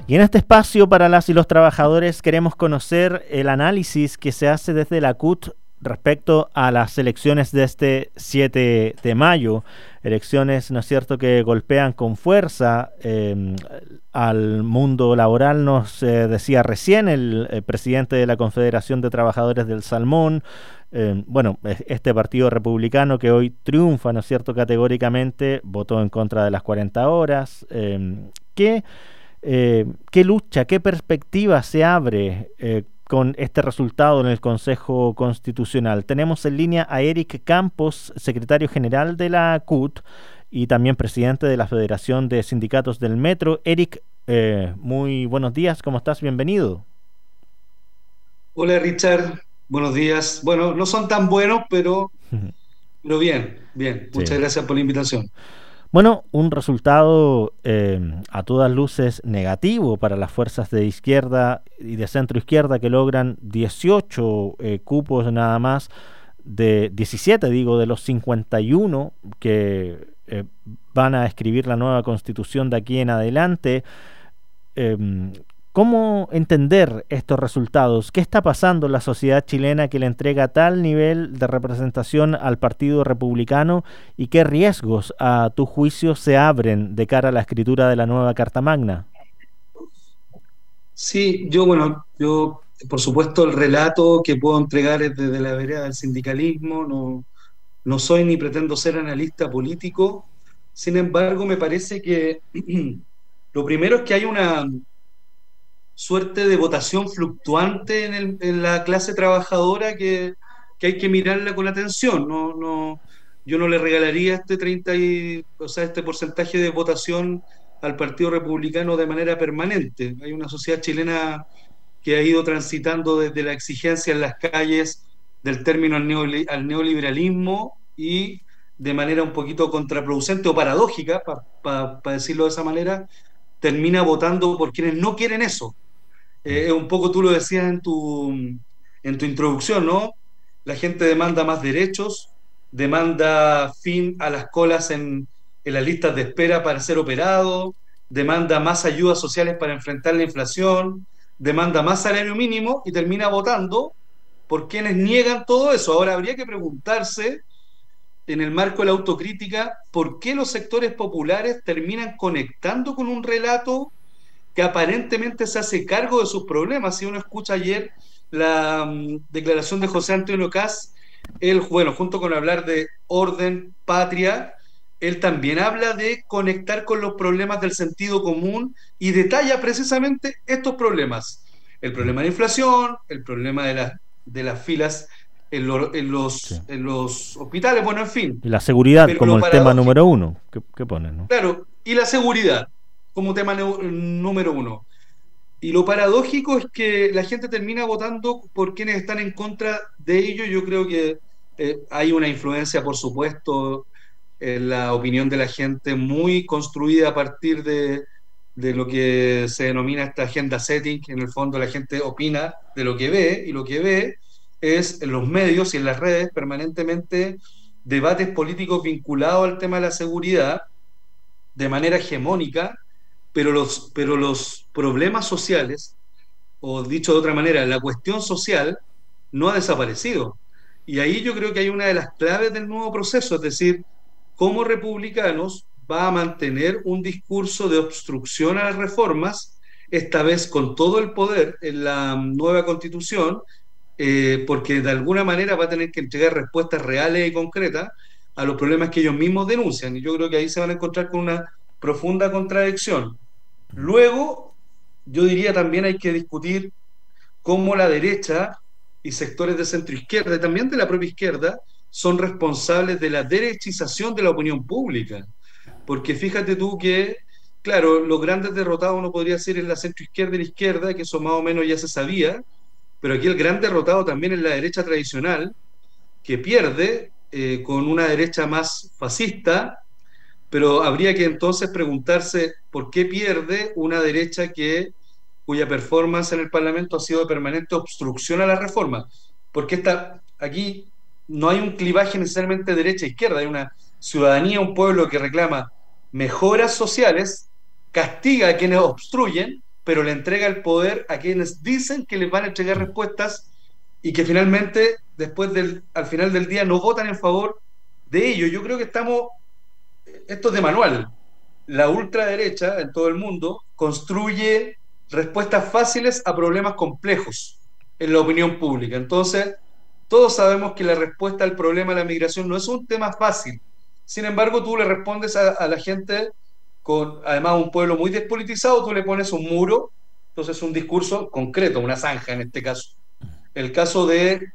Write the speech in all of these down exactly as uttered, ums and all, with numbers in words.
Y en este espacio para las y los trabajadores queremos conocer el análisis que se hace desde la C U T respecto a las elecciones de este siete de mayo. Elecciones, ¿no es cierto?, que golpean con fuerza eh, al mundo laboral. Nos eh, decía recién el, el presidente de la Confederación de Trabajadores del Salmón, eh, bueno, este partido republicano que hoy triunfa, ¿no es cierto?, categóricamente, votó en contra de las cuarenta horas. Eh, ¿qué, eh, ¿Qué lucha, qué perspectiva se abre eh, con este resultado en el Consejo Constitucional? Tenemos en línea a Eric Campos, secretario general de la C U T y también presidente de la Federación de Sindicatos del Metro. Eric, eh, muy buenos días, ¿cómo estás? Bienvenido. Hola Richard, buenos días. Bueno, no son tan buenos, pero, pero bien, bien. Sí. Muchas gracias por la invitación. Bueno, un resultado eh, a todas luces negativo para las fuerzas de izquierda y de centro izquierda, que logran dieciocho eh, cupos nada más, de diecisiete, digo, de los cincuenta y uno que eh, van a escribir la nueva constitución de aquí en adelante. Eh, ¿Cómo entender estos resultados? ¿Qué está pasando en la sociedad chilena que le entrega tal nivel de representación al Partido Republicano y qué riesgos, a tu juicio, se abren de cara a la escritura de la nueva Carta Magna? Sí, yo, bueno, yo, por supuesto, el relato que puedo entregar es desde la vereda del sindicalismo. No, no soy ni pretendo ser analista político. Sin embargo, me parece que lo primero es que hay una suerte de votación fluctuante en, el- en la clase trabajadora que, que hay que mirarla con atención. No, no, yo no le regalaría este treinta y, o sea, este porcentaje de votación al Partido Republicano de manera permanente. Hay una sociedad chilena que ha ido transitando desde la exigencia en las calles del término al, neoli- al neoliberalismo y de manera un poquito contraproducente o paradójica, para decirlo de esa manera, termina votando por quienes no quieren eso. Eh, un poco tú lo decías en tu, en tu introducción, ¿no? La gente demanda más derechos, demanda fin a las colas en, en las listas de espera para ser operado, demanda más ayudas sociales para enfrentar la inflación, demanda más salario mínimo y termina votando por quienes niegan todo eso. Ahora habría que preguntarse, en el marco de la autocrítica, por qué los sectores populares terminan conectando con un relato que aparentemente se hace cargo de sus problemas. Si uno escucha ayer la um, declaración de José Antonio Caz, él, bueno, junto con hablar de orden, patria, él también habla de conectar con los problemas del sentido común y detalla precisamente estos problemas. El problema de la inflación, el problema de, la, de las filas en, lo, en, Sí. los, en los hospitales, bueno, en fin. Y la seguridad Pero como lo el tema número paradójico, uno que, que ponen, ¿no? claro, y la seguridad como tema número uno. Y lo paradójico es que la gente termina votando por quienes están en contra de ello. Yo creo que eh, hay una influencia, por supuesto, en la opinión de la gente muy construida a partir de, de lo que se denomina esta agenda setting. En el fondo la gente opina de lo que ve y lo que ve es en los medios y en las redes permanentemente debates políticos vinculados al tema de la seguridad de manera hegemónica, pero los, pero los problemas sociales, o dicho de otra manera, la cuestión social no ha desaparecido. Y ahí yo creo que hay una de las claves del nuevo proceso, es decir, cómo republicanos va a mantener un discurso de obstrucción a las reformas, esta vez con todo el poder en la nueva constitución, eh, porque de alguna manera va a tener que entregar respuestas reales y concretas a los problemas que ellos mismos denuncian. Y yo creo que ahí se van a encontrar con una profunda contradicción. Luego, yo diría también hay que discutir cómo la derecha y sectores de centro izquierda y también de la propia izquierda son responsables de la derechización de la opinión pública. Porque fíjate tú que, claro, los grandes derrotados uno podría decir en la centro izquierda y la izquierda, que eso más o menos ya se sabía, pero aquí el gran derrotado también es la derecha tradicional, que pierde eh, con una derecha más fascista, pero habría que entonces preguntarse por qué pierde una derecha que, cuya performance en el Parlamento ha sido de permanente obstrucción a la reforma. Porque esta, aquí no hay un clivaje necesariamente derecha-izquierda, hay una ciudadanía, un pueblo que reclama mejoras sociales, castiga a quienes obstruyen pero le entrega el poder a quienes dicen que les van a entregar respuestas y que finalmente, después del, al final del día, no votan en favor de ello. Yo creo que estamos, esto es de manual, la ultraderecha en todo el mundo construye respuestas fáciles a problemas complejos en la opinión pública. Entonces, todos sabemos que la respuesta al problema de la migración no es un tema fácil. Sin embargo, tú le respondes a, a la gente con, además, un pueblo muy despolitizado, tú le pones un muro, entonces un discurso concreto, una zanja en este caso. El caso de,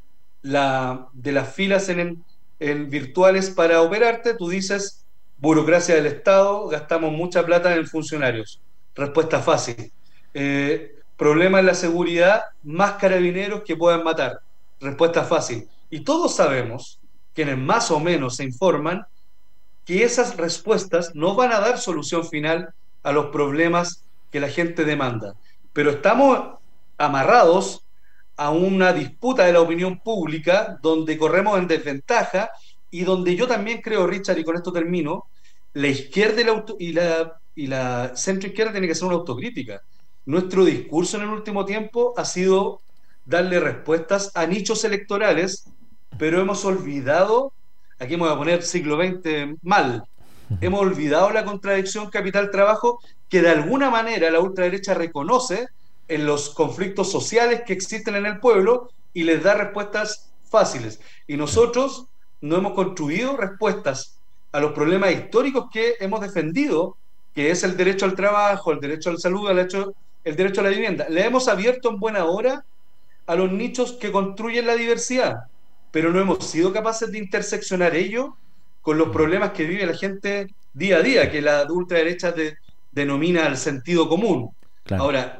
la, de las filas en, en virtuales para operarte, tú dices, burocracia del Estado, gastamos mucha plata en funcionarios. Respuesta fácil. Eh, problema en la seguridad, más carabineros que puedan matar. Respuesta fácil. Y todos sabemos, quienes más o menos se informan, que esas respuestas no van a dar solución final a los problemas que la gente demanda. Pero estamos amarrados a una disputa de la opinión pública donde corremos en desventaja y donde yo también creo, Richard, y con esto termino, la izquierda y la, auto, y la, y la centroizquierda tiene que ser una autocrítica. Nuestro discurso en el último tiempo ha sido darle respuestas a nichos electorales, pero hemos olvidado, aquí me voy a poner siglo veinte mal, hemos olvidado la contradicción capital-trabajo que de alguna manera la ultraderecha reconoce en los conflictos sociales que existen en el pueblo y les da respuestas fáciles. Y nosotros no hemos construido respuestas a los problemas históricos que hemos defendido, que es el derecho al trabajo, el derecho a la salud, el derecho, el derecho a la vivienda. Le hemos abierto en buena hora a los nichos que construyen la diversidad, pero no hemos sido capaces de interseccionar ello con los problemas que vive la gente día a día, que la ultraderecha de, denomina el sentido común. Claro. Ahora,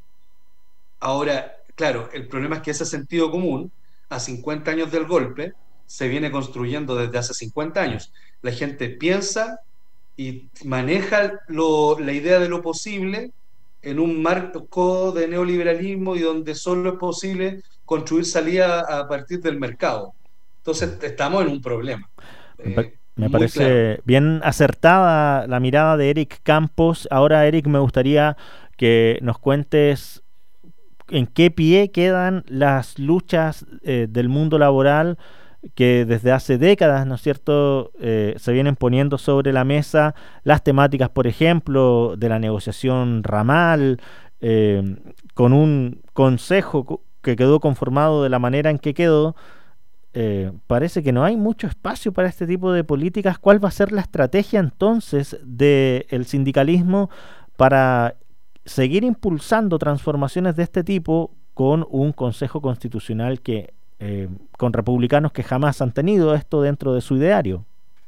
ahora, claro, el problema es que ese sentido común, a cincuenta años del golpe, se viene construyendo desde hace cincuenta años. La gente piensa y maneja lo, la idea de lo posible en un marco de neoliberalismo y donde solo es posible construir salida a partir del mercado. Entonces estamos en un problema. Me, Eh, me muy parece claro. bien acertada la mirada de Eric Campos. Ahora, Eric, me gustaría que nos cuentes en qué pie quedan las luchas eh, del mundo laboral que desde hace décadas, ¿no es cierto?, eh, se vienen poniendo sobre la mesa las temáticas, por ejemplo, de la negociación ramal, eh, con un consejo que quedó conformado de la manera en que quedó. Eh, parece que no hay mucho espacio para este tipo de políticas. ¿Cuál va a ser la estrategia entonces del sindicalismo para seguir impulsando transformaciones de este tipo con un Consejo Constitucional que Eh, con republicanos que jamás han tenido esto dentro de su ideario?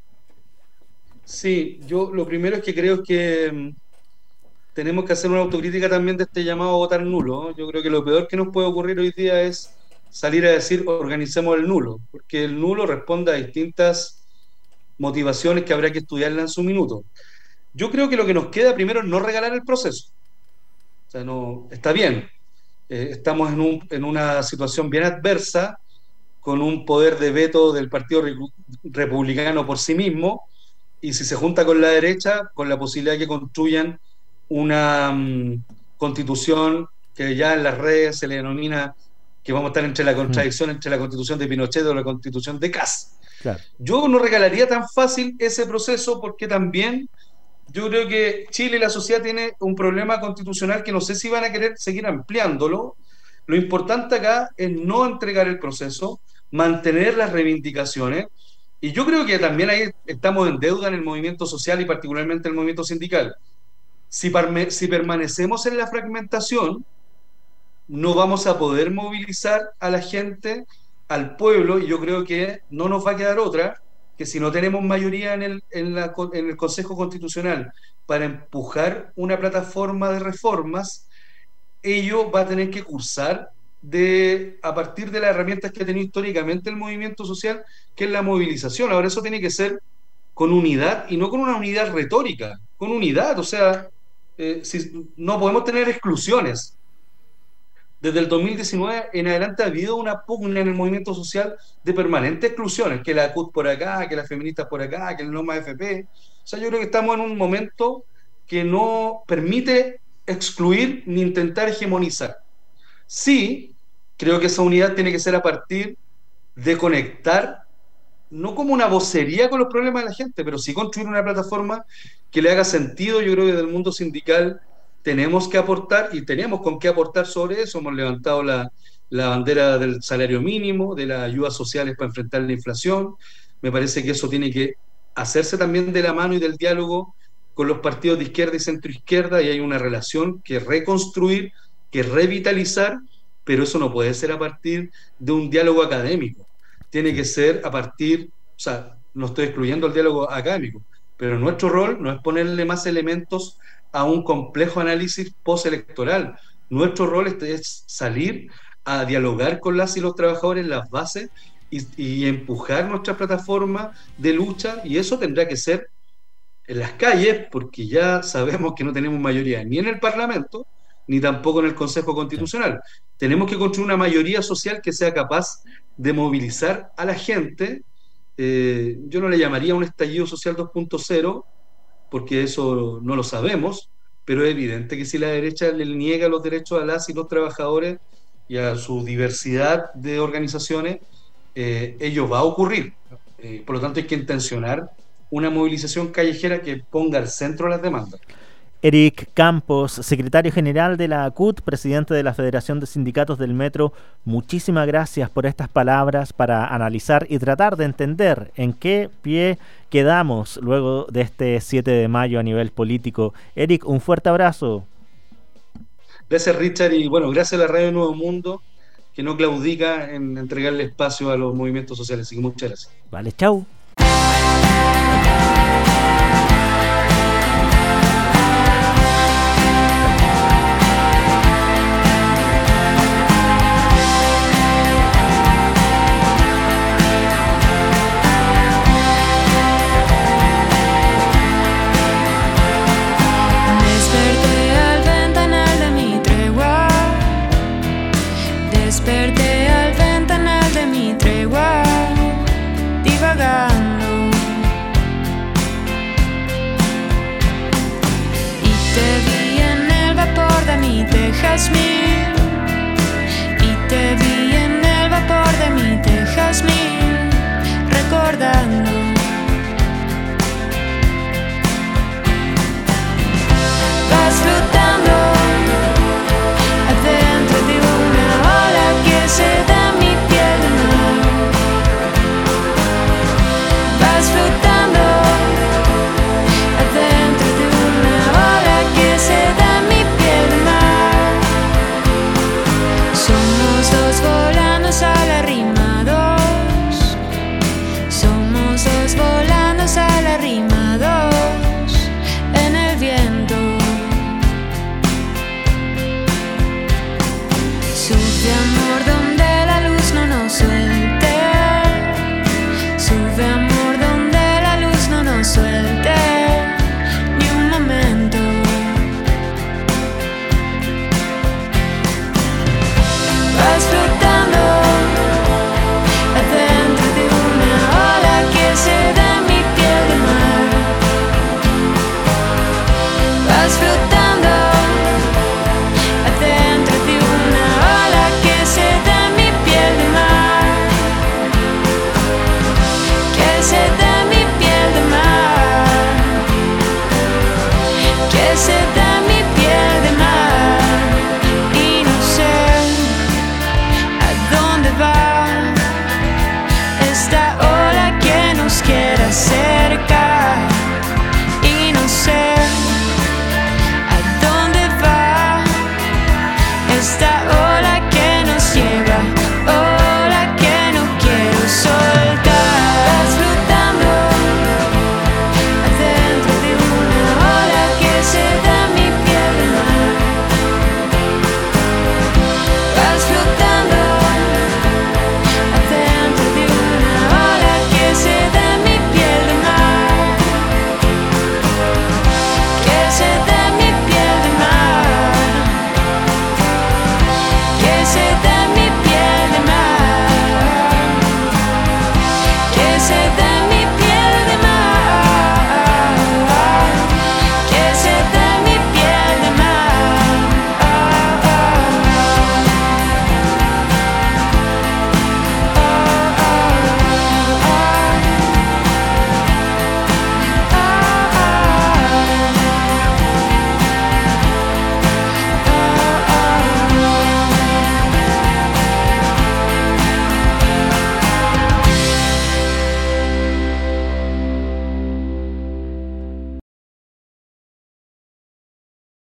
Sí, yo lo primero es que creo que mm, tenemos que hacer una autocrítica también de este llamado a votar nulo, ¿no? Yo creo que lo peor que nos puede ocurrir hoy día es salir a decir organicemos el nulo, porque el nulo responde a distintas motivaciones que habrá que estudiarla en su minuto. Yo creo que lo que nos queda primero es no regalar el proceso. O sea, no, está bien, eh, estamos en, un, en una situación bien adversa, con un poder de veto del Partido Republicano por sí mismo, y si se junta con la derecha, con la posibilidad de que construyan una um, constitución que ya en las redes se le denomina que vamos a estar entre la Mm, contradicción entre la constitución de Pinochet o la constitución de Kass. claro. Yo no regalaría tan fácil ese proceso porque también yo creo que Chile y la sociedad tiene un problema constitucional que no sé si van a querer seguir ampliándolo. Lo importante acá es no entregar el proceso, mantener las reivindicaciones, y yo creo que también ahí estamos en deuda en el movimiento social y particularmente en el movimiento sindical. Si, parme, si permanecemos en la fragmentación, no vamos a poder movilizar a la gente, al pueblo, y yo creo que no nos va a quedar otra que si no tenemos mayoría en el, en la, en el Consejo Constitucional para empujar una plataforma de reformas, ello va a tener que cursar de, a partir de las herramientas que ha tenido históricamente el movimiento social, que es la movilización. Ahora eso tiene que ser con unidad y no con una unidad retórica, con unidad, o sea, eh, si, no podemos tener exclusiones. Desde el dos mil diecinueve en adelante ha habido una pugna en el movimiento social de permanentes exclusiones, que la C U T por acá, que las feministas por acá, que el NOMA F P. O sea, yo creo que estamos en un momento que no permite excluir ni intentar hegemonizar. Sí, creo que esa unidad tiene que ser a partir de conectar, no como una vocería con los problemas de la gente, pero sí construir una plataforma que le haga sentido. Yo creo que del mundo sindical tenemos que aportar y tenemos con qué aportar sobre eso. Hemos levantado la, la bandera del salario mínimo, de las ayudas sociales para enfrentar la inflación. Me parece que eso tiene que hacerse también de la mano y del diálogo con los partidos de izquierda y centroizquierda, y hay una relación que reconstruir, que revitalizar, pero eso no puede ser a partir de un diálogo académico. Tiene que ser a partir, o sea, no estoy excluyendo el diálogo académico, pero nuestro rol no es ponerle más elementos a un complejo análisis postelectoral. Nuestro rol es, es salir a dialogar con las y los trabajadores en las bases y, y empujar nuestra plataforma de lucha, y eso tendrá que ser en las calles, porque ya sabemos que no tenemos mayoría ni en el Parlamento, ni tampoco en el Consejo Constitucional. Tenemos que construir una mayoría social que sea capaz de movilizar a la gente. Eh, yo no le llamaría un estallido social dos punto cero, porque eso no lo sabemos, pero es evidente que si la derecha le niega los derechos a las y los trabajadores y a su diversidad de organizaciones, eh, ello va a ocurrir. Eh, por lo tanto, hay que intencionar una movilización callejera que ponga al centro las demandas. Eric Campos, secretario general de la A C U T, presidente de la Federación de Sindicatos del Metro, muchísimas gracias por estas palabras para analizar y tratar de entender en qué pie quedamos luego de este siete de mayo a nivel político. Eric, un fuerte abrazo. Gracias, Richard, y bueno, gracias a la Radio Nuevo Mundo, que no claudica en entregarle espacio a los movimientos sociales. Así que muchas gracias. Vale, chau. Desperté al ventanal de mi tregua, divagando, y te vi en el vapor de mi Jazmín, y te vi en el vapor de mi Jazmín, recordando. Vas flotando adentro de una ola que se da en mi piel de mar. Vas flotando adentro de una ola que se da en mi piel de mar. Somos dos volando a la rima dos. Somos dos volando a la rima dos en el viento. Sube amor donde la luz no nos suelte. Sube amor donde la luz no nos suelte ni un momento. Vas flotando adentro de una ola que se da en mi piel de mar. Vas flotando adentro de una ola que se da en mi piel de mar, que se da en mi piel de mar, que se da en mi piel de mar. Y no sé a dónde va esta ola que nos quiere acercar. Y no sé a dónde va esta ola